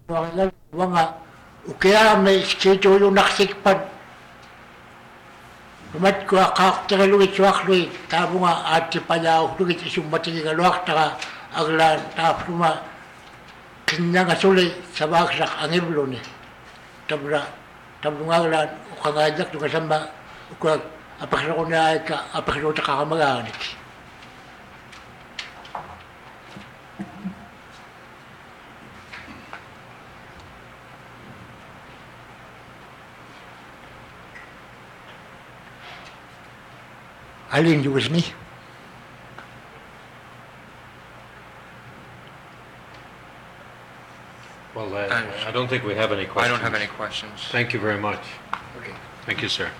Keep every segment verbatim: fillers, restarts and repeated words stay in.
Wala mga ukaya may skito yung naksikpan. Kumat ko akak tira luwit suak luwit. Tabo nga ati pala ako luwit isyung matigi ka luwak taka aglan tapos ma kanya nga sulit sa baksak ang iblo ni. Tabra tabo nga aglan ukangajak yung kasama ukag apaksa ko na ay ka apaksa ko kakamaganik. Alin you with me? Well, I, I don't think we have any I questions. don't have any questions. Thank you very much. Okay. Thank you, sir.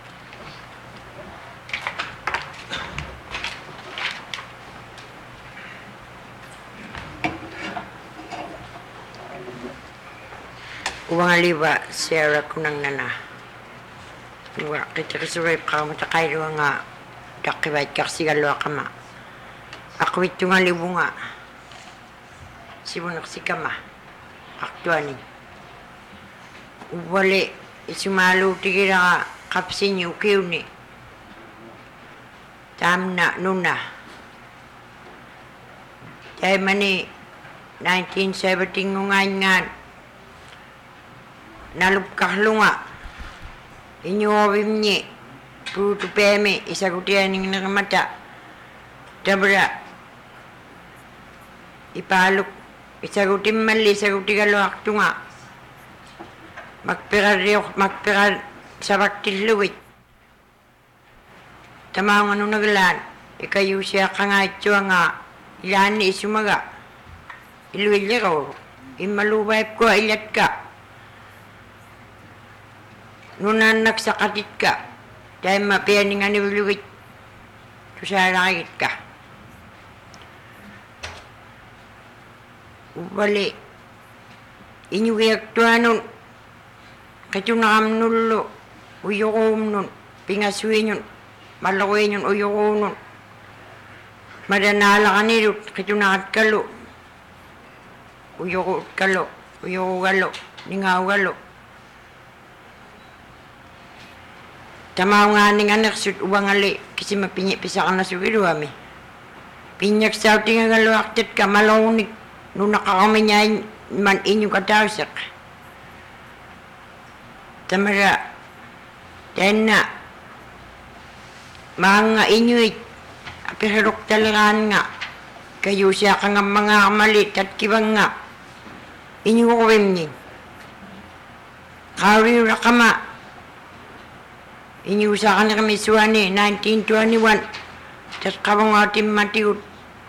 Uwang aliwa, Sarah kunang nana. Uwa, kita kasuray pa kamo takay luwa nga dakibay kaksigalo kama. Ako ito nga libo nga. Sibunak si kama. Aktuanin. Uwali, isumalo tigira nga kapsin yung kiw ni. Tam na, nuna. Dahil mani, nineteen seventy ngungan ngan. Nalupkah lunga. Inyuwim ni. Putu peme. Isagutian ng nakamata. Dabra. Ipaluk. Isagutin mali. Isaguti ka luwak tunga. Magpirar yung. Magpirar. Sabak tiluwit. Tama nga nung naglaan. Ikayo siya ka nga ito nga. Ilan ni isumaga. Iluwil niya ko. Imalubay ko. Ilat ka. Nunan nagsakatit ka, dahil mapiyaning nga niluwit, tusarakit ka. Ubali, inyugiyak tuwa nun, katunakam nulo, uyukom nun, pingaswi nun, malakoy nun, uyukom nun. Madanala ka nilot, katunakat kalo, uyukot kalo, uyuko kalo, ningaw kalo. Tamaw nga ning anak sut uwang ali kasi mapinyak pisa ka na suwido kami. Pinyak sa uting nga luwaktit ka malawnik nung nakakami niya man inyong katawsak. Tamara, dahil na mga inyuit apirok talagaan nga kayo siya ka nga mga kamalit at kibang nga inyong kawim niya. Kawira ka ma. Inyusakan na kami suwani, nineteen twenty-one. Tas kabang ating matiut.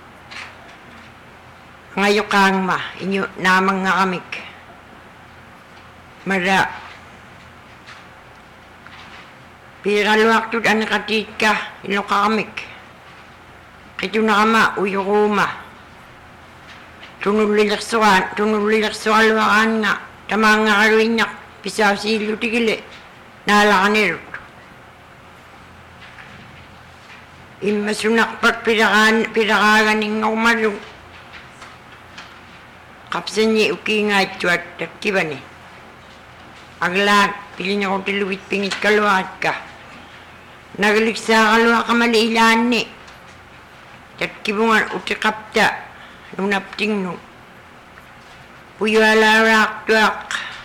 Ngayon kang ma, inyo namang nga kamik. Mara. Piraluak tut ang nakatit ka, ilo ka kamik. Kito na kama, uyo ko ma. Tunulilaksuan, tunulilaksuan luwakan nga. Tamang nga karuinyak, pisaw si ilo tigili. Nalakan nilo. Imasunak pat pirakan pirakagan ng umalu. Kapsan niya uki nga ituat takiba ni. Aglat, pili niya kong tiluwit pingit kaluat ka. Nagaliksa kalua ka maliilan ni. Takibungan utikapta. Nunapting no. Puyala rak tuak.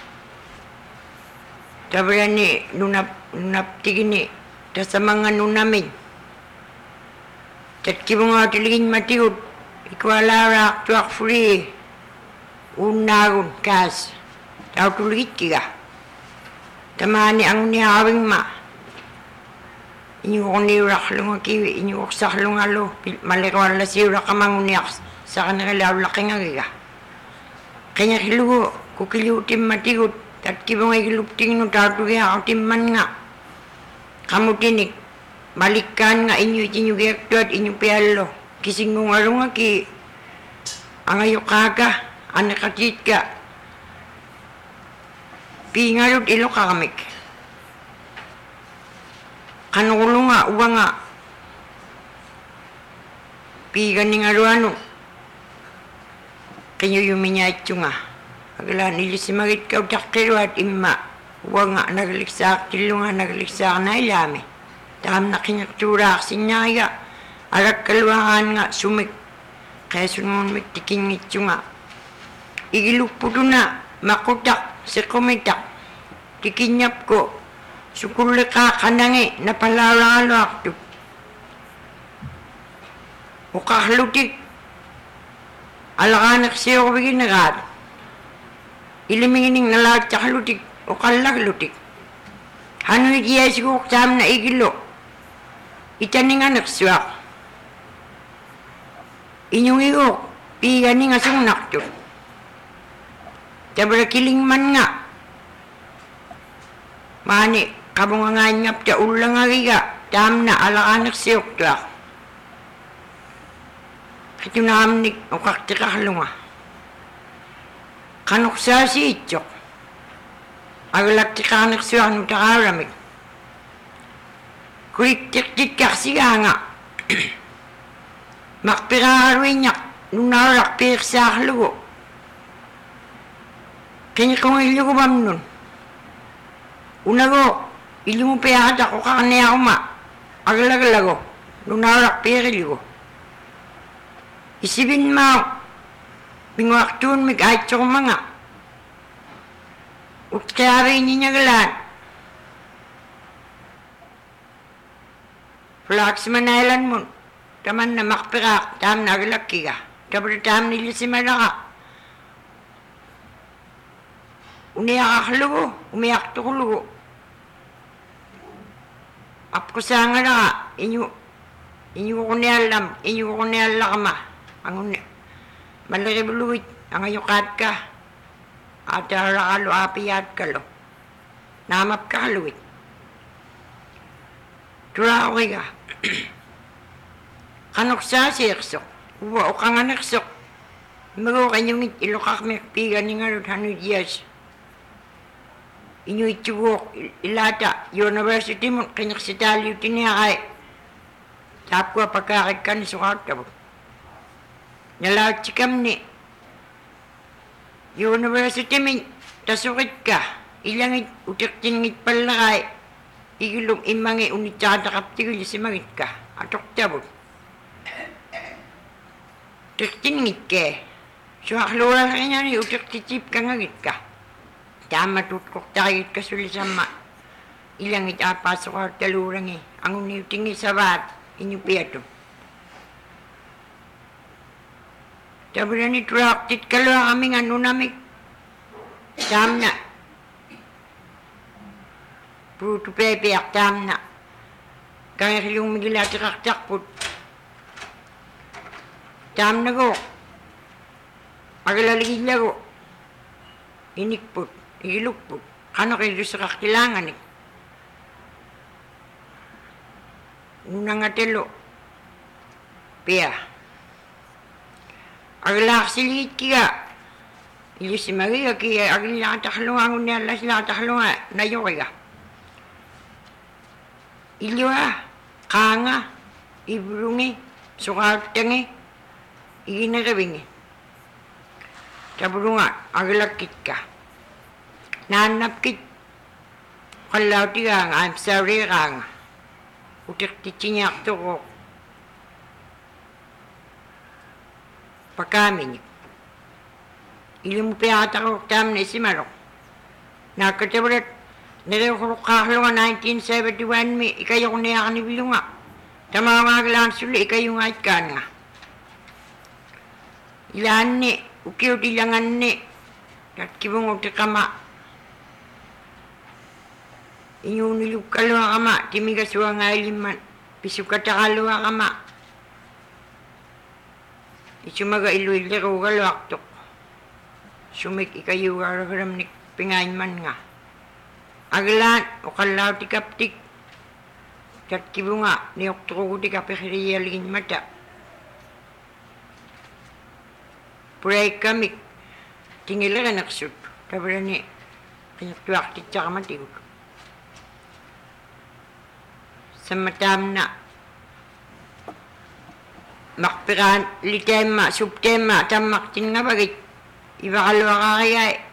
Tabra ni nunap nunaptigin ni. Tas sa mga nunamin. Tatki mga tiligin matiud, ikwala tuak free, unagun kas, tau tuligit kiga. Tamani ang niyawing ma. Inyo ko nirak lunga kiwi, inyo ko sak lunga lo, malikawan la siura kamang uniyak sa kanila laki nga kiga. Kanya kilugo, kukiliutim matiud, tatki mga kilupting no tau tugiya ako timman nga. Kamu tinik. Balikan nga inyo inyo giyaktuat inyo piyalo. Kising nga nga ki ang ayo kaka, anak katit ka. Pingarot ilo kakamik. Kanulo nga, uwa nga. Pigan ni nga ruano. Kanyo yuminya ito nga. Agla nilisimagit ka utaktiruat imma. Wanga nagliksak tilunga nagliksak na ilami. Tam na kinyakturak sinyaya. Arak kaluangan nga sumik. Kaya sungon miktikingit yung nga. Igilukpudo na makutak sa kumitak. Tikinyap ko. Sukuli ka kanangi na palaralo akto. Ukahlutik. Alakanak siya ko biginagad. Ilimingining nalat sa halutik. Ukalaglutik. Hano itiya siya ko kasama na igilo. Itaning anak siya. Inyong igok. Piganing asong nakto. Tabra kiling man nga. Mani, kabungangan ngap ta ulang ariga. Tam na alakanak siya ko. Ito na amnik o kaktikakahlunga. Kanok sa si Ichok. Agalak tikanak siya ang takaramik. Kurik-tik-tik siya nga. Makpiraharuin niya. Nunarak pirik sa aklugo. Kanya kong ilyo ko bam nun. Una ko, ilyo mo piyahat ako kakaniya ko ma. Agalagalago. Nunarak pirik ilyo ko. Isipin mo, bingwaktun mig ay tsaka mga. Ut kaya rin niya galan. Flax manailan mo, taman na makpirak, tam na galaki ka. Tapos tam nila si Malaka. Uniyak aklugo, umiyak tukulugo. Apko sa nga na ka, inyo, inyo ko niyalam, inyo ko niyalakama. Ang malaki buluit, ang ayukat ka. At harakalo apiyat ka lo. Namap ka haluit. Tura okay ka. Kanok sa siksok. Uwa o kang anaksok. Mago kanyang ilokak mekpigan ni nga hanod yes. Inyo itubok ilata. University mo kanyak si taliw tiniyakay. Tapwa pagkakit ka ni sukat tabot. Nalaot si Kamni. University min, tasukit ka. Ilangit, utik-tingit palakay. Igulong imangi unit tsaka kaptigil si mangit ka. Atok tabot. Utik-tingit ka. So aklura sa kanya ni utik-titip ka ngagit ka. Tama tutkok takit ka sulisama. Ilangit apasok ka talurang eh. Ang unitingit sa bat, inyupiato. Sabi na ni Traktit ka lang kami nga nunamik. Tam na. Pruto pepe ak tam na. Kaya yung migila tikak-tak po. Tam na ko. Agalaligid lago. Inik po. Igiluk po. Kano kayo sa kakilangan eh. Unang atelo. Pia. Agla silit kia. Ili si Maria kia agla tahlunga ngunya la sila tahlunga na yoga. Ilwa kanga ibrungi sukatangi iginagabingi. Tabrunga agla kitka. Nanap kit. Kalau tiang I'm sorry kang. Utik ticinyak to. Pagkamin. Ilim mo piyata ko tam na isimarok. Nakatabarat, nirehulok kahlo nga nineteen seventy-one mi, ikayo ko niya kanibilo nga. Tamawagalan suli, ikayo nga ikan nga. Ilan ni, ukiyo tilangan ni, at kibong ti kama. Inyo nilukalo nga kama, timigaswa nga iliman, pisukatakalo nga kama. Isumaga iluiliro galaktok. Sumik ikayo garagaram ni pingain man nga. Aglan, o kalaw ti kaptik. Kat kibo nga, ni oktro ti kapikiriyalingin mata. Puray kamik, tingila ka naksut. Tabra ni, pinagtuak ti tsaka matigod. Sa matam na, makpiran, litema, subtema, tamak tin nga bagit. Iba kalwa ka kaya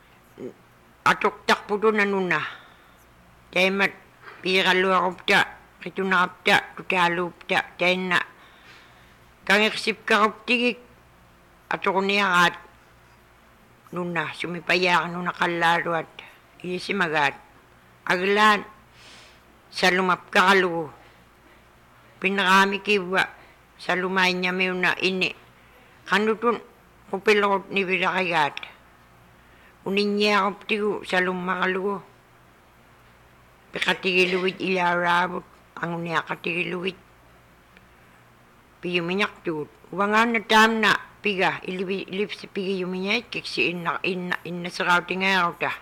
atok takpudo na nuna. Taimat piraluarupta, kitunarapta, tutalupta, taina. Kangiksip karuptigik, atok niyakat, nuna, sumipayak nuna kalaruat, isimagat. Aglan, sa lumapkakalugo. Pinakami kiwa, sa lumay niya na ini. Kanutun, kupilot ni Vilakagat. Uninya kaptigo sa lumakalugo. Pikatigiluwit ilarabot, ang unia katigiluwit. Piyuminyak tuot. Wangan na tam na, piga, ilip si piga yuminyak, kiksi inna, inna, inna sa kauting araw ta.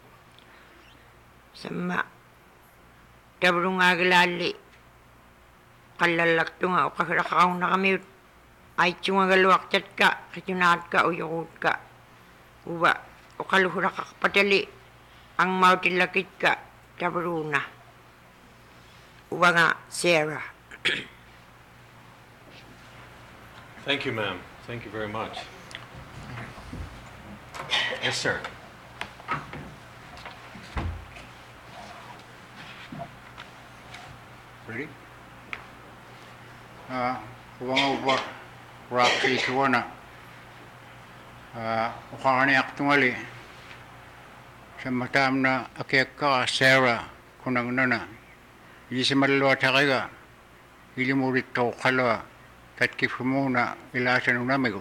Sama, tabrong agalali, kalalak to nga, o kakakaw na kami, ay tiyong agaluak tat ka, kitunat ka, o yukot ka, uwa, o kaluhura ka kapatali, ang mautilakit ka, tabrong na, uwa nga, Sarah. Thank you, ma'am. Thank you very much. Yes, sir. Ready? Uh, Uwang uwa, Roxy Kiwana. Uh, Ukakani aktungali. Sa matam na akeka Sarah kunang nana. Ili sa malalawa takaga. Ili murit to kalwa. tatkifumuna ilasanunamigun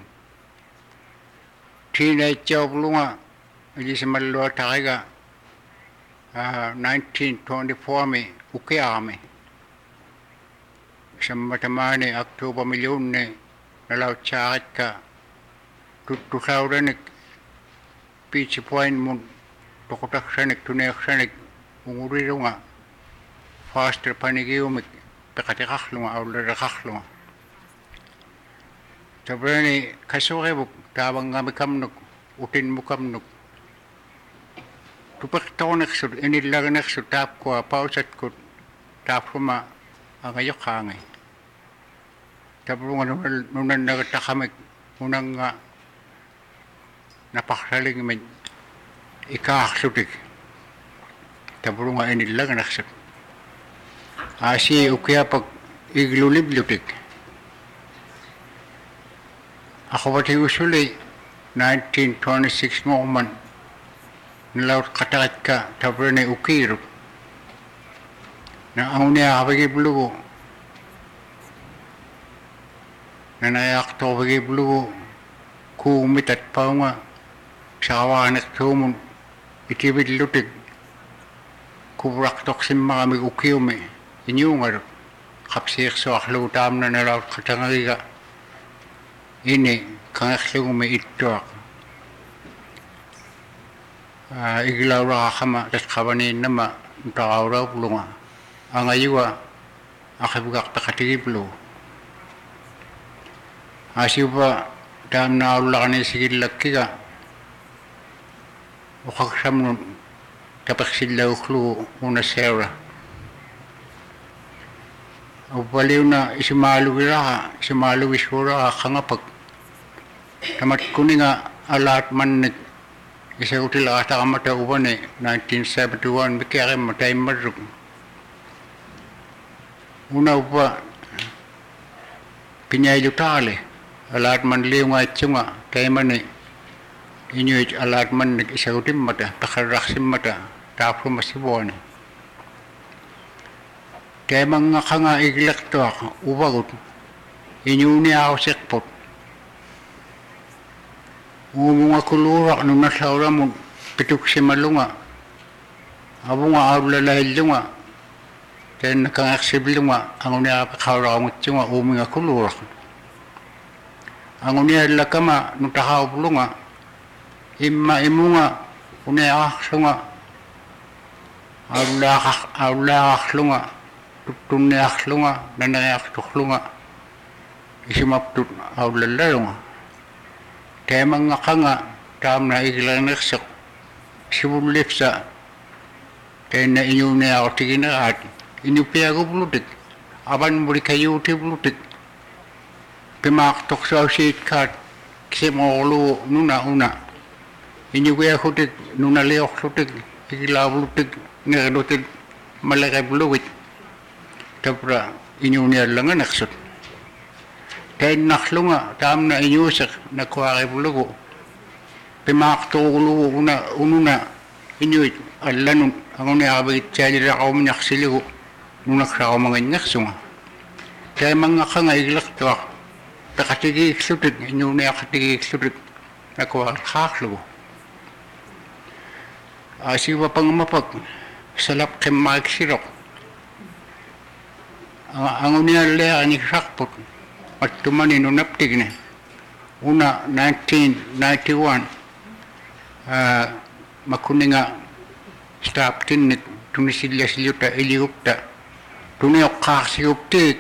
teenage-jawblunga ilisimallua tariga nineteen twenty-four mi ukiaami sammatamani Oktober miljunni nalautsaaritka tuttusaudanik Beach Point mun tokotaksanik tuneaksanik ungurirunga faster panigiumik pekatikakhlunga aullerakakhlunga tabrani kasurebuk tabanggamikamnuk utinmukamnuk tupektoneksut inillageneksut taapkua pausatkut taapsuma angayokkaangi tabrunga nunannagatakhamik unanga napaksalingimin ikaaksutik tabrunga inillageneksut asi ukiapak igluliblutik akhawatiusuli nineteen twenty-six ngoman nilaut katakatka tabrani ukiruk na aunia abagiblugu na nayakto abagiblugu kuumitat paunga sawanek tumun itibidlutik kubrak simmakamig ukiumi inyungar kapsikso akhlu tamna nilaut katangagiga ini kangaklungumi ittuaq iglaura khama tatkhabani nama taawra plunga angayuwa akhibugaq takatigiblu asiba tamna ulaqani sigillakkiga uqaqsamnun tapaksillaukhlu unasera ubaliuna isimalugira isimaluwisura khangapak tamat kuninga alat mannik isautil atakamata ubane nineteen seventy-one mikere matai marruk una upa pinyai jutale alat man liunga chunga taimane inyuit alat mannik isautim mata takharaksim mata tapu masibone taimanga khanga iglaktoa ubagut inyuni ausekpot umunga kulurak nung nasaura mo pituk si malunga abunga aulalahilunga kaya nakangaksibilunga ang unia pakauramutsunga umunga kulurak ang unia lakama nung takaupulunga imma imunga unia aksunga aulakak aulakaklunga tutuniaklunga nanayaktuklunga isimaptut aulalalunga Temang kanga tamna iglaneksak sibulipsa tena inyune artigina at inyupiago blutik aban muri kayu ti blutik pimak toksa sit kat ksemolu nuna una inyuya hutik nuna leok hutik igla blutik ngerutik malaka bluwit tapra inyune langaneksut Kain naklunga tamna inyusak na kuwari bulugo pimak tugulu una ununa inyuit allanun ang unia abagit chalira kaum nyaksiligo nunak sa kaum mga nyaksunga kaya mga kanga iglaktuak takatigi iksutik inyunia katigi iksutik na kuwari kaklugo asiwa pang mapag salap kemak sirok ang unia lea anikrakpot at tumani nunaptig na una nineteen ninety-one uh, makuninga stop tinit tunisilya silyuta iliyukta tuniyok kaksiyuptig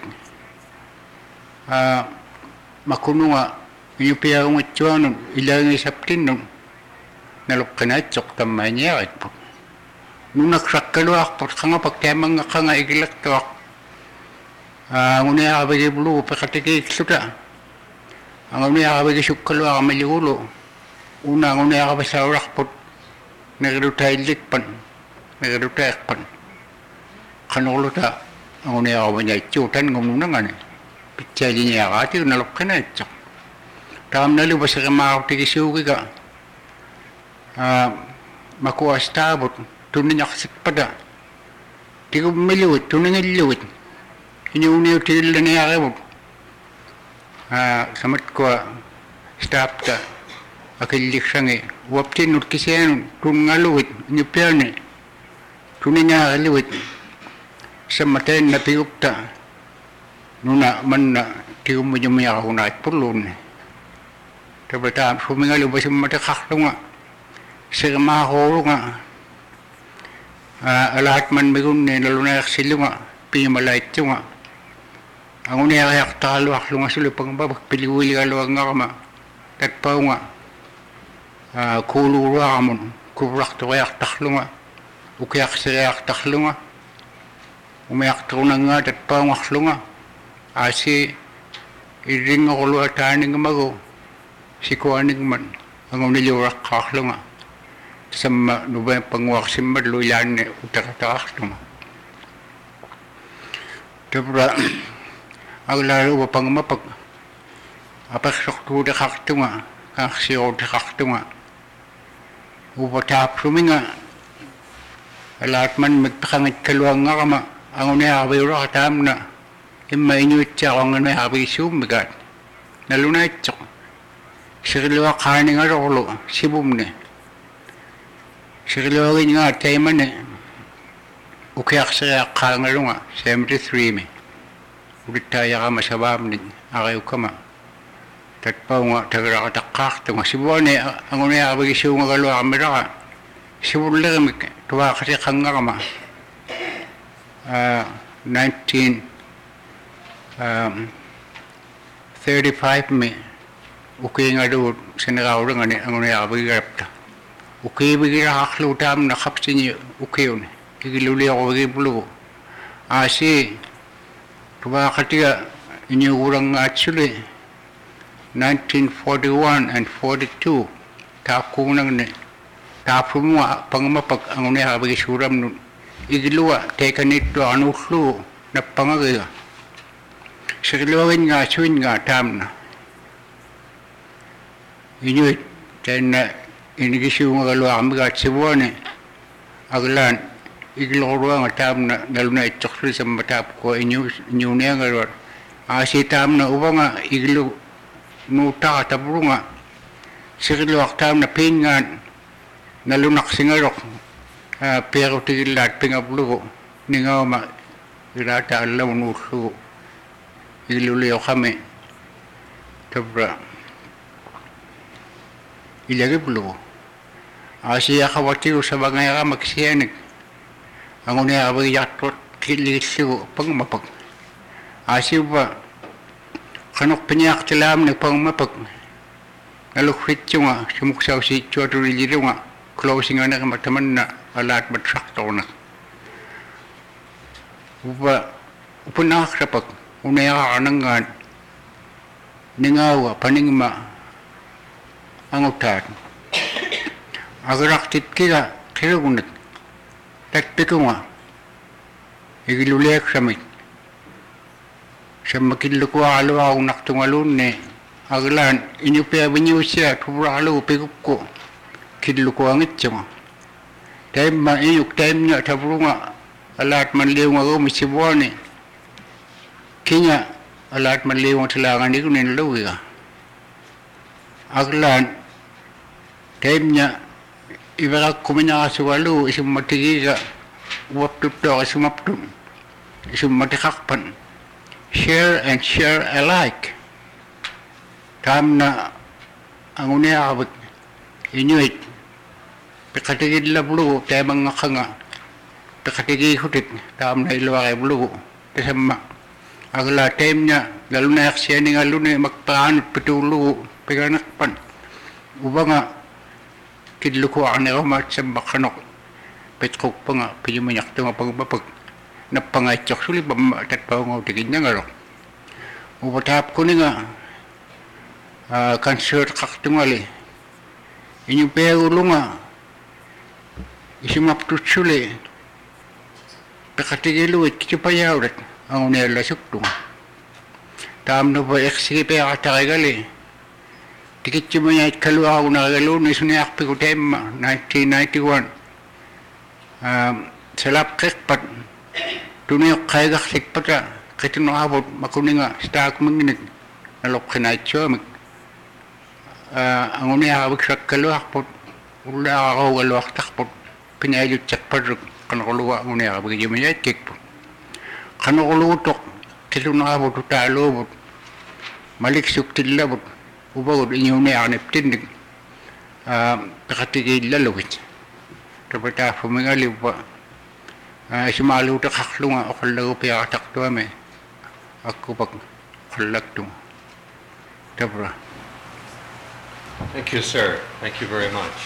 uh, makununga inyupiya umatsuanun ilangi saptinun nalukkanachok tamanyakit po nunakrakkaluak po kanga pagtemang kanga igilaktuak ang unia abagi bulu pakatiki suda ang unia abagi sukkalu amaligulu una ang unia abasaurak pot nagrutai likpan nagrutai pan kanulu ta ang unia abanya chutan ngumunangan picali niya kati nalukkan na ito tam nalu basa kamakak tiki sugi ka makuha stabot tunin yaksit pada tigo miliwit tunin iliwit inyuniw til na yakibot samat ko stop ta akilik sangi waptin nut kisian tun ngaluit nyupiane tuninya ngaluit samaten na piupta nuna manna tium mo jumya ko na pulun tabata sumingalu ba sumata khaklunga sigma ho nga alat man megun ne laluna silunga pimalait tunga ang unya yak talo aklunga sulu pangbabak piliwili alo nga kama tatpaw nga kulu ramon kubrak to yak taklunga ukyak siyak taklunga umayak truna nga tatpaw nga aklunga asi iring ako luwa taning mago si kuaning man ang uniliwak kaklunga sama nubay pangwak simbad luyan ne utak-utak numa tabra ang lalo ba pang mapag apak sakto da kaktunga kaksiyo da kaktunga upatap suminga alat man magpakangit kaluang nga kama ang unay abay rakatam na imma inuit siya ang unay abay sumigat nalunay tsok sikiliwa kaning arolo sibum ne sikilawin nga tayo man eh ukiyak sa kangalunga seventy-three me ulit tayo ka masabam din akaw ka ma tatpaw nga tagrakatakak ito nga sibuan eh ang unay abag isiw nga kalwa kamera ka sibuan lang tuwa kasi kang nga kama nineteen thirty-five me uki nga doon sinagaw lang ang unay abag ikarapta uki bigira aklutam na kapsin ukiyon igiluli ako igibulu asi tuwa katiga inyurang atsuli nineteen forty-one and forty-two takunang ne tapumwa pangmapag ang unay habag isuram nun igiluwa teka nito anuslu na pangagiga sigiluwin nga suin nga tam na inyuit ten na inigisiw nga kalwa kami kat sibuan eh aglan igilorwa nga tam na naluna itsoksuli sa matap ko inyo niya nga lor asi tam na uwa nga igilu nuta katabro nga sikilwak tam na pingan nalunak singarok pero tigilat pingablo ko ningaw ma ilata alaw nusu igiluliyo kami tabra ilagiblo Asia khawatir sa bagay ka magsiyanig. Ang unay abay yatot kilisiw pangmapag. Asia ba kanok pinyak tilam ni pangmapag. Nalukrit nga sumuksaw si Choto Riliro nga closing nga na mataman na alat matrakto na. Uba upunak sa pag unay kakanangan ningawa paningma ang utan. Agaraktit kila kilugunat takpito nga igilulek samit sa makilukwa alo ako naktungalun ne aglan inyupya binyo siya tubra alo pigupko kilukwa ngit siya time ma iyuk time niya tabro nga alat manliw nga ko misibuan ne kinya alat manliw nga tilangan ni kunin lawi ka aglan time niya ibarat kumina sa walo isang matigiga waptup daw isang maptum isang matikakpan share and share alike tam na ang uniakabot inuit pikatigid lablo tayo mga kanga pikatigid hutit tam na ilwa kay blo kasama agla time niya lalo na yaksya ni nga luna magpaanot pitulo piganakpan uba nga kidluko ang nakamat sa bakanok petkok pa nga pijumanyak ito nga pagbapag napangaytsak suli ba matatpaw nga utigid niya nga ro upatap ko ni nga cancer kaktungali inyong pegulo nga isimaptut suli pekatigiluit kitipayawrat ang unela suktung tam na ba eksipe akatakigali tikit cuma yait kalua ako nakagalo na suniyak piko tema nineteen ninety-one salap kekpat tunayok kaya kaksikpat ka kaya tinakabot makuninga stak manginit nalokinaitsuamik anguniaqaviksakkaluarput ullaaqarugaluartarput pinailutsakparruk qanorluga anguniaqavigimayatkikput qanorlugutoq tiluneraavut utaaluuvut maliksuktillavut uvagut ingiuniaqaniptinnik peqatigiillalugit tapataaffumigalivva simaaluuteqarlunga oqallagupiaqatartuami akkupak qallaktunga tapra. Thank you, sir. Thank you very much.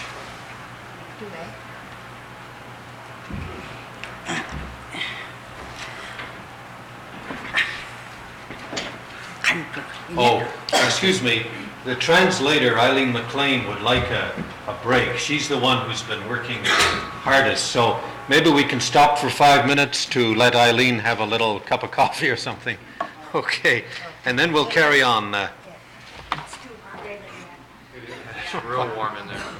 Oh, excuse me. The translator, Eileen McLean, would like a, a break. She's the one who's been working hardest. So maybe we can stop for five minutes to let Eileen have a little cup of coffee or something. Okay. And then we'll carry on. Uh, It's real warm in there.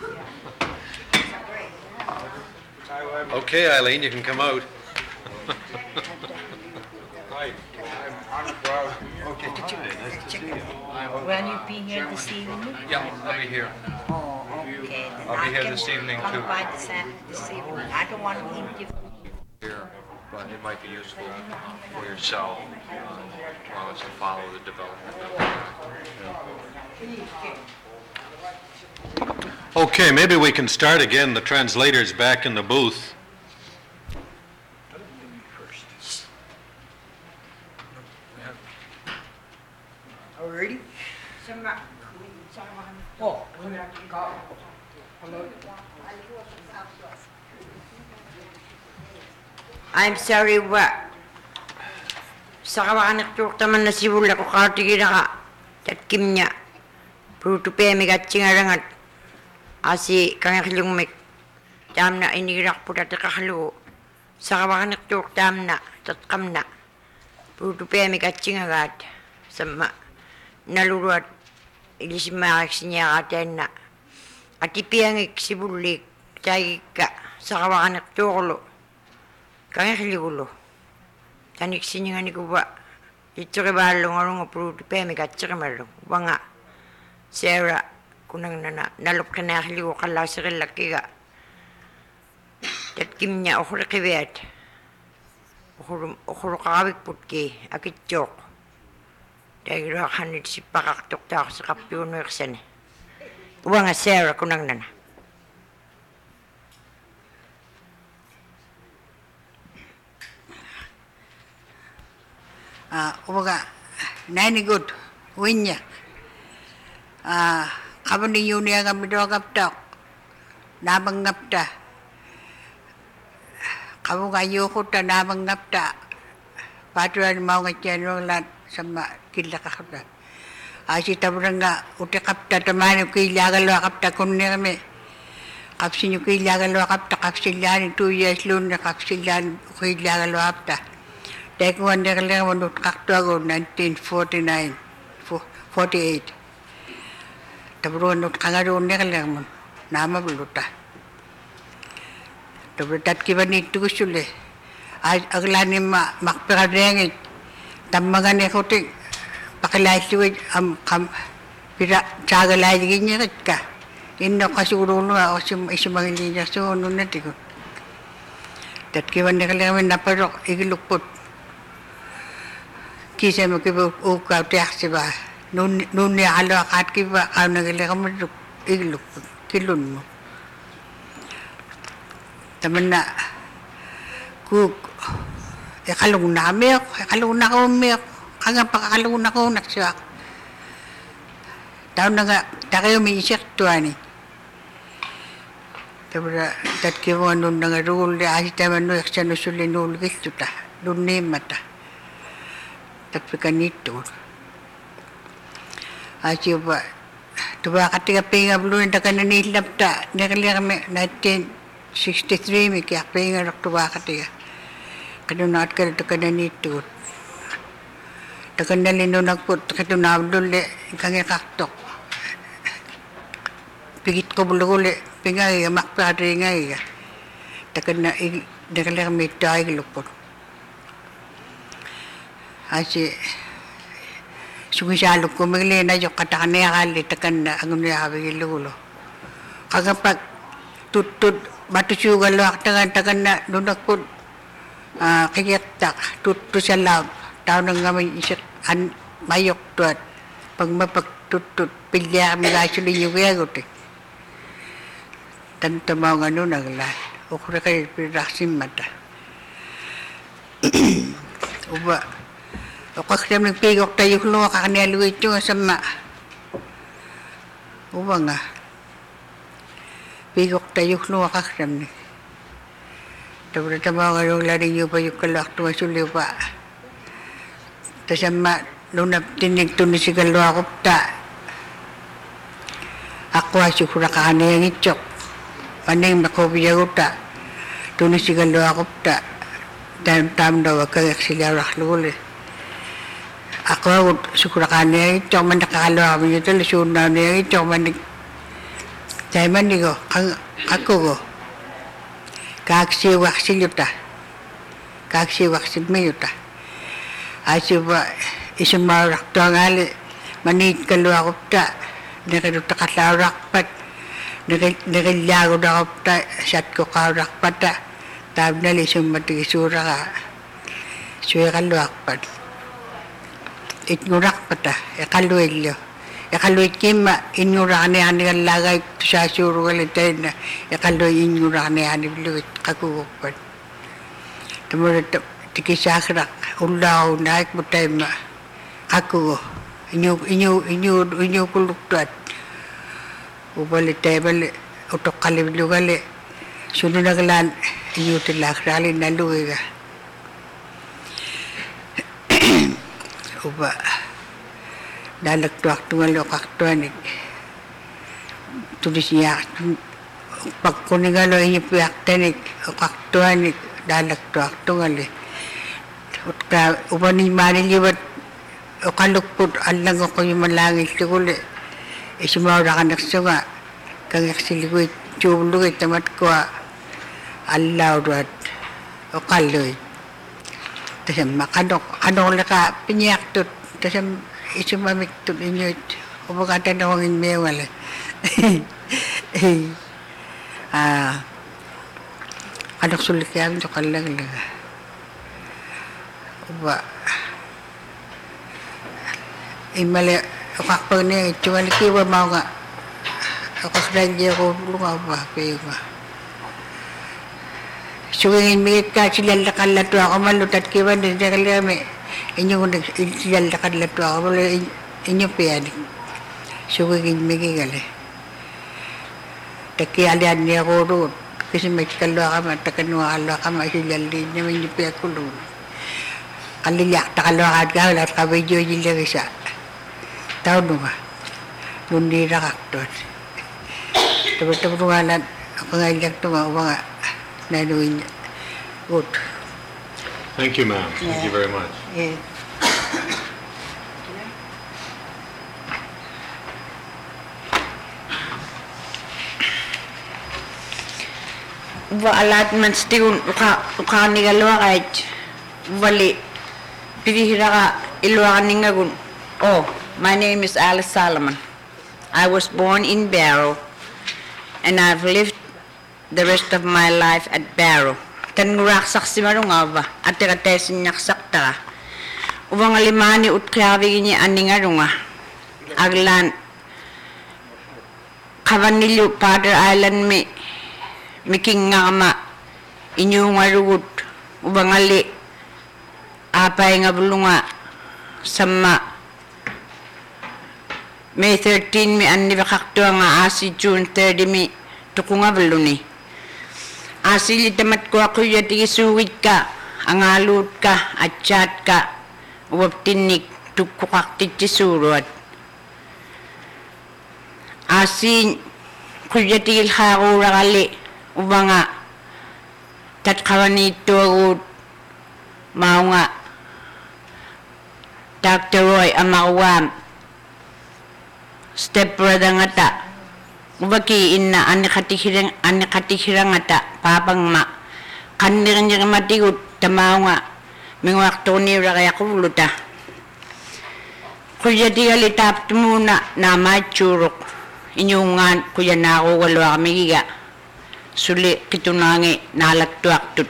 okay, Eileen, you can come out. Hi, I'm Anna Brown. Okay. Nice to see you. Will you be here this evening? Yeah, I'll be here. Oh, okay. Then I'll be I here can this evening, come too. by this, a- this evening. I don't want to interview. Here, but it might be useful for yourself um, while as you follow the development of the Okay, maybe we can start again. The translator's back in the booth. Already? Oh, I'm sorry, what? Sakawakanaktuurtaman na sivulla ko kaartiginaqa tatkimnya pruutupeemigatsingarangat asi kangakilungmik taamna inigiraqputatiqarlugu sakawakanaktuurtaamna tatqamna pruutupeemigatsingagaat samma naluluat ilisimaariksiniaqaataanna atipiangik sivulliik taagikka sakawakanaktuurlu kangakilugulu taniksiningani-kuwa itsurivaalungarunga pruutupeemigatsiqimallu wanga Sarah kunangnana nalupqinaaqligu qallaasirillakiga tatkimnya uquriqiviat uqurum uquruqaravikputki akitsuuq tagiruaqannit sippaqartuqtaaqsiqarpiunuiqsani wanga Sarah kunangnana Ah, umaga nani good winya ah kabani yunia kamido kapta nabang ngapta kamu kayu kuta nabang ngapta patuan mau ngecen lat sama kila kakta asi tabranga uti kapta tamani kila galo kapta kunni kami kapsinyu kila galo kapta kapsilan two years lun kapsilan kila galo kapta Take one day when you talk nineteen forty-nine, forty-eight. Tabro not Kangaro Negalam, Nama Buluta. The Britat given it to Sule. I aglanima Makparadang, Tamagane Hotik, Pakalai, um, come Pira Chagalai Ginyatka. In the Kasuruna or some Ishamali, so nonetico. That given Negalam in Naparo, Iglu put. Kisah mungkin ukau tiada nun nun ni alu akat kiba kau nak lelaki kamu igluk kilun mu. Tapi nak ku kalau nak mek kalau nak kau mek kagak pak kalau nak kau nak siapa. Tahu nak tak kau misik tuan ni. Tapi tak kau nun nak rule dia asyik mana action usul nul gitu dah nun ni mata. Tapi kan itu, asyik buat, tu buat ketika pengen belum ada kena ni lapta, ni kalau kami nineteen sixty-three ni kaya pengen tu buat ketika, kena nak kena tu kena ni itu, tu kena lino nak put, kena nak dulu le, kaya kaktok, pigit ko belum le, pengen ya mak pernah ingat ya, tu kena, ni kalau kami tahu luput. Asyik sumisalok ko migli na yung katakanya kali takan na ang niya kabigilulo. Kagapag tutut matusugal lo takan takan na nunakod kayatak tutu sa lab tao nang gamay isip an mayok tuat pag mapagtutut pilya kami gasuli yung gayagot eh. Tanto mga ano naglat. Ukura kayo pinaksim mata. Uba. Uka kaya nagpigok tayo kung kakanialuit yung sama. Uba nga. Pigok tayo kung kakasam ni. Tapos na mga yung laring yung pa yung kalak tumasuli pa. Tasama nung naptinig to ni si Kalwa Kupta. Ako ay sukura kakaniang itchok. Aneng makobiya uta, tunis si Kalwa Kupta, dan tam daw kagak sila rakluli. Ako sukura kanya ito man nakakalwa kami ito lusun na niya ito man saya man nigo ako go kaksi waksil yuta kaksi waksil me yuta asiba isumar to ngali manit Kalwa Kupta nakaduta katlarak pat Nagalago na kapta, sat ko karak pata, tab na lisong matigisura ka, suya kaluak pat. Itngurak pata, ekaluid lo. Ekaluid kima, inyura ka na yan lagay sa suru kalitay na, ekaluid inyura ka na yan luit kakukupan. Tumura tikisakrak, ulaw na ikmutay ma, kakuko, inyo, inyo, inyo, inyo kuluktuat. Ubalik tayo balik, utok kalib lugali, sunod na kalan, inutilak, rali na luwi ka. Uba, dalagtuak tungal o kaktuanik. Tulis niya, pagkuningalo inyo piyaktanik, o kaktuanik, dalagtuak tungal eh. Uba ni maniliwat, o kalukput, alang ako yung malangit siguli. Isumawra ka nagsunga, kang yaksiliguit, chubuluit, tamat ko, alaw duat, o kaloy. Tasam, kanok, kanok na ka, pinyak tut, tasam, isumamik tut inyo, upagatan na kong inmewal. Ah, kanok sulit kaya, ito kalang lang. Uba, imali, kakpag niya, cuma likiwa mau nga. Ako sadya ko, lunga ba, payo ba. Sungingin migit ka, silalakan lato ako, malutat kiwa, nasa kalami. Inyo kung silalakan lato ako, wala inyo piyanik. Sungingin migit kali. Takialian niya ko roon. Kasi may kalwa ka ma, takanwa kalwa ka ma, silalin niya, may inyo piyak ko roon. Kalilyak, takalwa ka ka, wala ka medyo yung isa. Tahu dong, lundi rakaktor. Teman-teman ngalan, aku ngajak tu mau bang, nanuin, good. Thank you, ma'am. Thank you very much. Yeah. Wa alat man stiun uka uka ni galwa kahit wali pirihira ka ilwa ningagun. Oh. My name is Alice Solomon. I was born in Barrow, and I've lived the rest of my life at Barrow. Tangurak saksi marunga at tiratesin niyak sakta. Ubang alimani ut kyabi ni aningarunga. Aglan Kavanilyo Padre Island mi miking ngama inyong arugut ubang ali apay nga bulunga sama May thirteenth mi anni bakakto nga asi June thirtieth mi tukunga baluni. Asi litamat ko ako yati isuwit ka, angalut ka, atchat ka, uwap tinik, tukukak titisurot. Asi kuyati ilhakura kali, uba nga, tatkawanito agud, mao nga, Doctor Roy Amawam, step brother nga ta, ubakiin na anikatihirang anikatihirang nga ta, papang ma, kanirang yung matigot, tamaw nga, mingwak to ni rakaya ko ta. Kuya di alitap muna na machurok. Inyungan kuya na ako walwa kami giga. Suli kitunangi nalagtuak tut.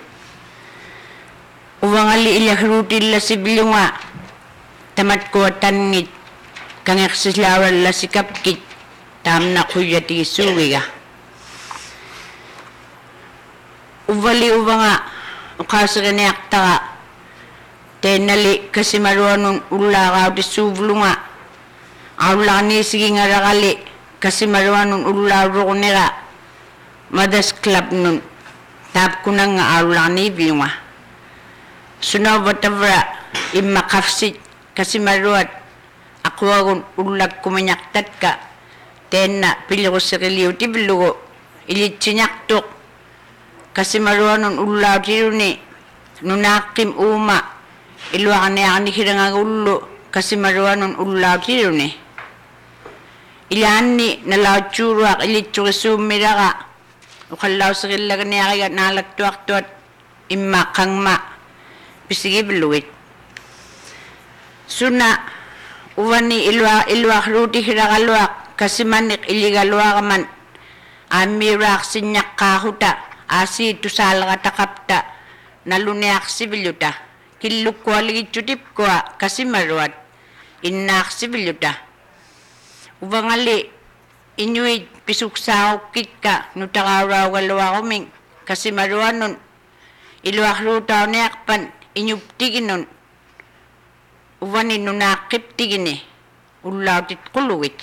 Uwang ali ilahrutin la sibilyo nga. Tamat ko tanngit. Kang eksislawal la sikapkit. Tam na kuya di suwi ga. Uvali uwa nga. Ukasa ni akta ka. Tenali kasi maruanun ula ka di sublo nga. Aula ni sige nga rakali kasi maruanun ula ro nira. Madas club nun. Tap ko na nga aula ni biyo nga. Sunaw batavra imma kafsit kasi maruat. Ako agon ulag kumanyaktat ka. Tena pili ko sa kiliw tibilo ko. Ilit sinyaktok. Kasi maruanun ula tiro ni. Nunakim uma. Ilwa ka niya ni hirang ulo kasi maruanun ulaw tiro ni. Ilan ni nalaw tsuruak ilit tsukisumira ka. Ukalaw sa kilaga niya kaya nalagtuak-tuat imma kang ma. Pisigi beluit. Suna uwan ni ilwa ilwa ruti hirakaluak kasi manik iligalwa ka man. Amirak sinyak kahuta asi tusal katakapta naluniak sibiluta. Kiluk ko lagi cutip ko kasi maruat inak sibiluta. Ubang ali inuit pisuk sa kit ka nutakaraw galwa kuming kasi maruan nun iluak rutaw niyakpan inyuptigin nun. Uwan inunakip tigin eh ulaw tit kuluwit.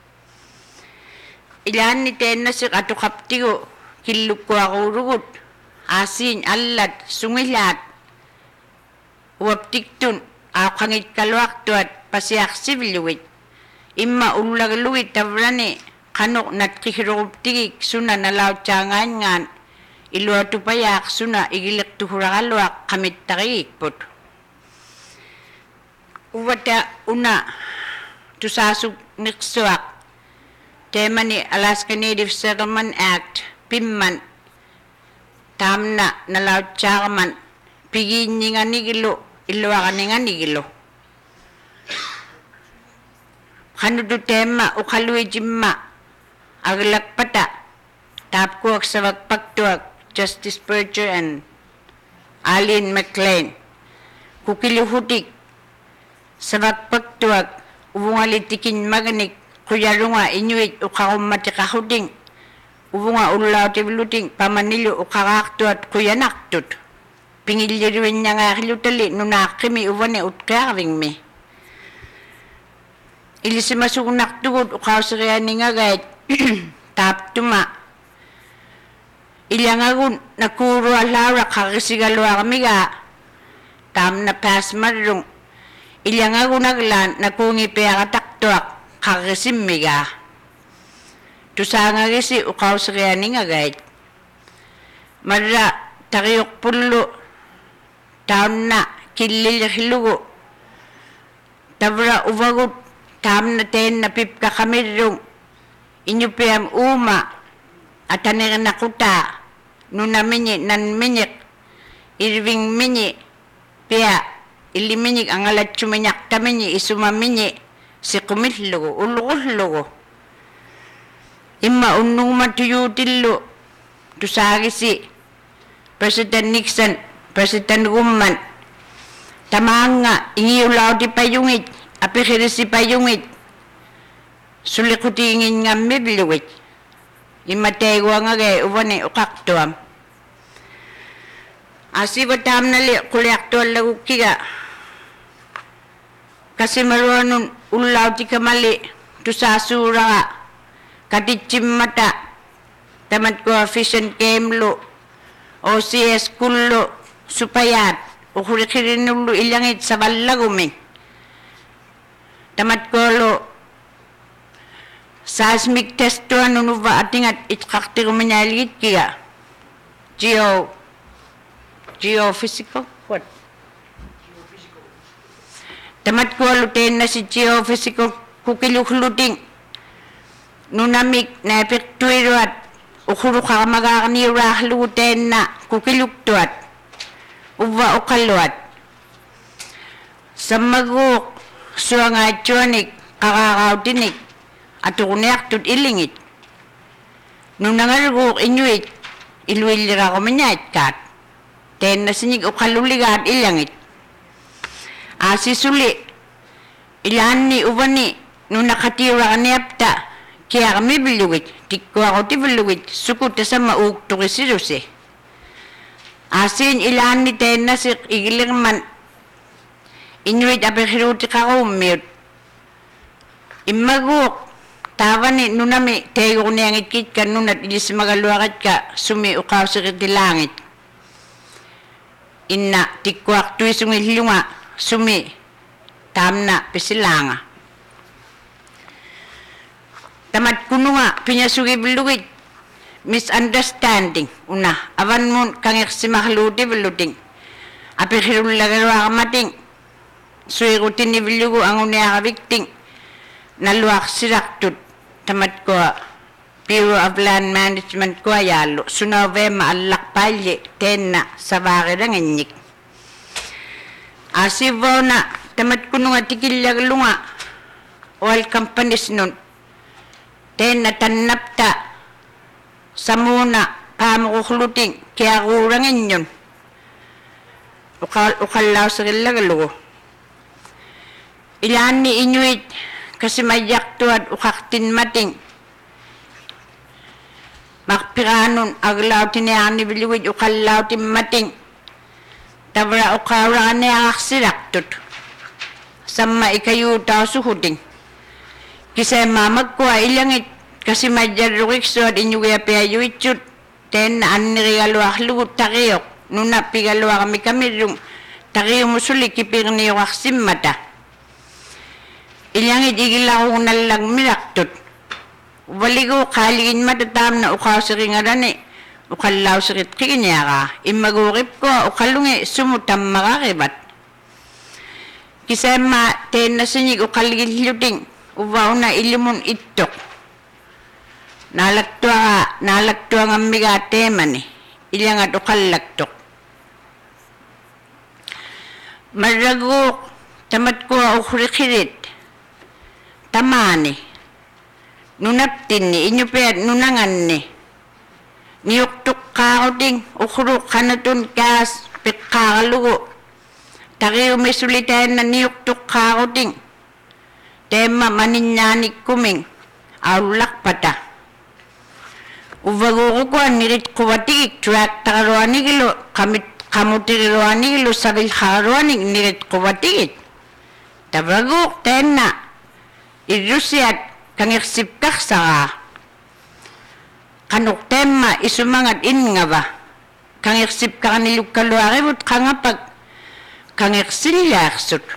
Ilan ni tenas atukap tigo kiluk ko ako rugut asin alat sungilat. Uwap tiktun, ako kangit kaluak tuat pasiak sibiluit. Imma ulag luit tavrani, kanok nat kihirog tigik suna nalaw tsangan ngan. Ilua tu payak suna igilak tuhura kaluak kamit takikput. Uwata una, tusasuk niksuak. Tema ni Alaska Native Settlement Act, Pimman. Tamna nalaw tsakaman. Pigin nga nigilo, ilwa ka nga nigilo. Kano do tema o kaluwi jimma, aglak pata, tap ko sa wagpagtuag, Justice Berger and Alin McLean. Kukiluhutik, sa wagpagtuag, uwungalitikin maganik, kuya runga inuit o kakumati kahuding, uwunga ulaw tibiluting, pamanilo o kakaktuat kuya naktut. Pingiliruin niya nga kilutali nunakimi uwan ni utkawing mi. Ilisi masunak tugod ukaw sa kaya ni nga gayet tap tuma. Ilang agun nakuro alara kakisigalwa kami ga tam na pas marung. Ilang agun naglan nakungi pera taktuak kakisimmi ga. Tusa nga kisi ukaw sa kaya ni nga gayet. Mara takiyok pulo. Taon na kilil hilugo. Tabra uwagot tam na ten na pipka kamirong. Inyupiam uma at anir nakuta. Nuna minyi nan minyik. Irving minyi. Pia ili minyik ang alat chuminyak ta minyi isuma minyi. Si kumillugo ulugullugo. Ima unung matuyutillo. Tusagi si President Nixon. President Guman, tamanga, ingiulaw di payungit, apikiri si payungit, sulikutingin nga mibliwit, imataywa nga gay, uwane ukaktuam. Asi batam nali, kuliaktual lagu kiga, kasi maruanun ulaw di kamali, tusasura nga, katitsim mata, tamat ko efficient kemlo, O C S kullo, supayat ukurikirin ulo ilangit sa balagumi tamat kolo seismic test to ano nuva atingat itkakti kumanyaligit kaya geo geophysical what tamat kolo ten na si geophysical kukiluhluting nunamik na epektuiro at ukuro ka magakaniwah luten na kukiluktuat uwa o kaluat sa maguk suangaitsuanik qaraqautinik atuquniartut illingit nunangaluguuq inuit iluilliraquminiaitkaat teennasinik uqalluligaat illangit aasisuli ilaanni uvani nunaqatiuraqaniapta kiaqmivillugit tikkuaqutivilugit sukutasama uuktuqisirusi aasiin ilaanni teennasiq igilirman inuit apiqiruutiqaruummiut immaguuq taavani nunami teegurniangitkitka nunat ilismagaluaqatka sumi uqausiqitilaangit inna tikkuaqtuisungillunga sumi taamna pisilaanga tamat kununga pinyasugivillugit misunderstanding una avanmun kangersimahluutivilluting apiqirullagaruaqamating suirutinivillugu anguniaqavikting naluaqsiraktut tamat ko Bureau of Land Management ko ayalo sunavema allaqpaalli teenna savaaqiranginnik asivona tamat kununga tikillaglunga oil companies nun teenna tannapta samuna paamuquqluting kiaquuranginnyun uqal uqallausiqillaglugu ilaanni inuit kasimayaqtuat uqaqtinmating maqpiqaanun aglautiniaqniviluguit uqallautimmating tavra uqauraqaniaqaqsiraqtut samma ikayuutausuhuting kiseemaamakkua ilangit kasimayarruqiksuat iñugiapiayuitchut teenna annirigaluaqlugut taqiyoq nunappigaluaqmikamirrung taqiumusuli kipirniuqaqsimmata ilangit igilaqunallagmiraqtut waligu qaaliginmata taamna uqausiqingarani uqallausiqitqiginiaqa immaguuqipko uqallungi sumu tammaqaqivat kiseemma teennasiñik uqalligilluting uvauna illumun ittoq naalaktuaqa naalaktuangammigaa teemani ilangat uqallaktoq marraguuq tamatkua uqriqirit tamaani nunaptinni iñupiat nunanganni niuqtuqqaaquting uqruq qanatun kaas piqqaaqalugu taqiumisulitaanna niuqtuqqaaquting teemma maninñaanikkuming aullaqpata uvaguuqukuan nirit quvatigik tractaqaruanigilu qamit qamutigiruanigilu savilqaqaruanik nirit quvatigit tavaguuq teenna irrusiat kangirsipkaqsaqa qanuq teemma isumangat ingava kangirsipkaqanilukkaluaqivut qangapak kangirsillaaqsut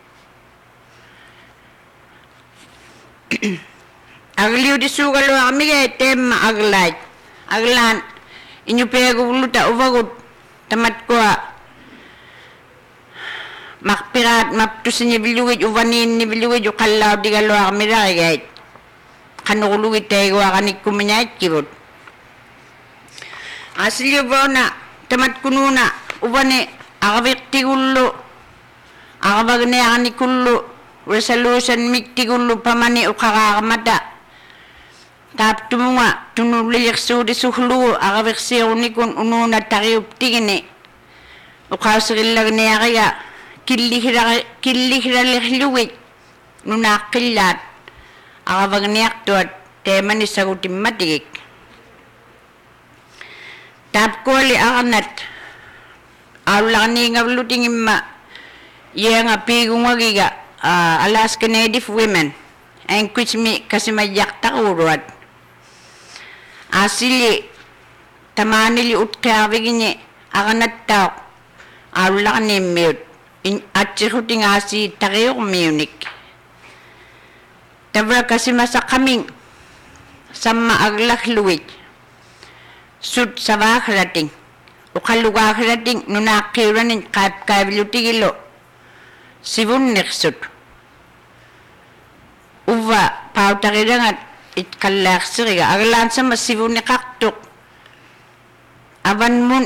agliudisuugaluaqmige teemma aglaat aglaan iñupeeguvluta uvagut tamatkua maqpiraat maptusiñivillugit uvaniinnivilugit uqallaudigaluaqmiraqigait qanuqlugit teeguaqanikkumiñaitkivut asiliuvona tamatkununa uvani aqaviqtigullu aqavagniaqanikullu resolution miktigullu pamani uqaqaaqamata taaptumunga tunulliliqsuudisuhlugu aqaviqsiunikun unuuna taqiuptigini uqausiqillagniaqiga killihiraliqlugit nunaaqillaat aqavagniaqtuat teemani sagutimmatigik taapkuali aqanat aullaqniingavlutingimma yeanga piigungagiga uh, Alaska Native women enkuchmi kasimayaqtaquruat asili tamanili utqiavigini aqanattauq aullaqniimmiut atchihuting asi taqiuqmiunik tavra kasimasaqaming samma aglaqluit sut savaakhrating uqallugakhrating nunaaqqirranin qaapkaavilutigilo sivunniqsut uva pautaqirangat itqallaaqsiriga aglaansama sivunniqaqtuq avanmun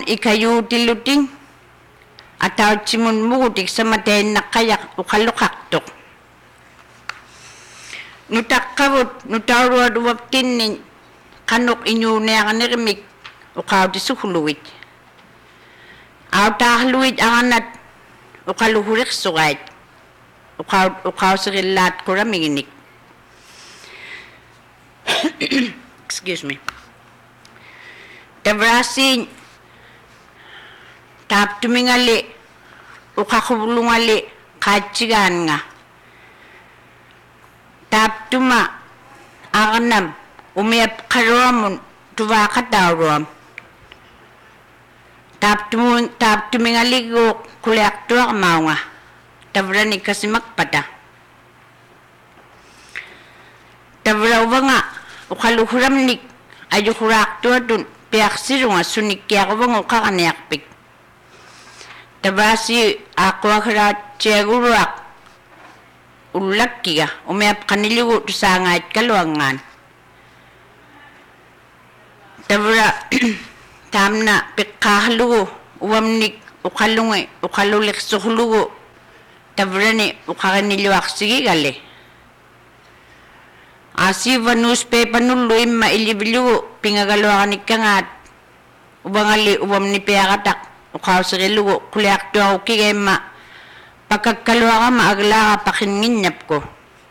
ikayuutiluting atauchimun mugutik sama teennaqqayaq uqalluqaqtuq Nutakavut, nutaurua duwap tinning, kanok inyo na ang nirimik, ukaw di sukuluit. Aw tahluit ang anat, ukaluhurik sugait, ukaw, ukaw sigilat kuraminginik. Excuse me. Tabrasin, tap tumingali, ukakubulungali, katsigan nga. Tap tuma, akanam, umiyap karuamun, tuwa katawruam. Tap tumun, tap tumingali ko, kuliak tuwa kamao nga. Tabrani kasi magpata. Tabrawa nga, ukaluhuram nik, ayukurak tuwa dun, piyak siru nga, sunik kaya ko bang ukakanayakpik. Tabrasi, ako akarat tiyaguruak, ulak kiya, umayap kaniligo sa ngait kaluangan. Tabra, tamna, pikahlugo, uwamnik, ukalungi, ukalulik suhlugo. Tabra ni, ukakaniliwak sige gali. Asiva newspaper nuluim mailibilugo, pingagaluakan ikangat. Ubangali, uwam ni piyakatak, ukaw sige lugo, kuliak tuwa ukigay ma. Pagkakaluwa ka maagla ka pakinginyap ko.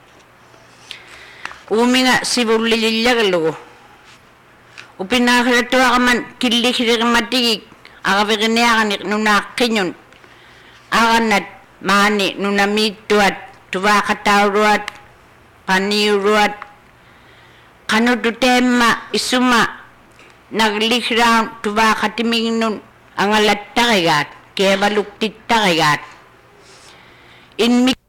Umi nga sibulililya ka lugo. Upinakiratuwa ka man kilikiri ka matigig. Akapikiniakan nunakin yun. Akanat mani nunamituat tuwa katawruat paniruat. Kano tutema isuma naglikiraw tuwa katiming nun ang alat takigat. Kaya baluktit takigat. In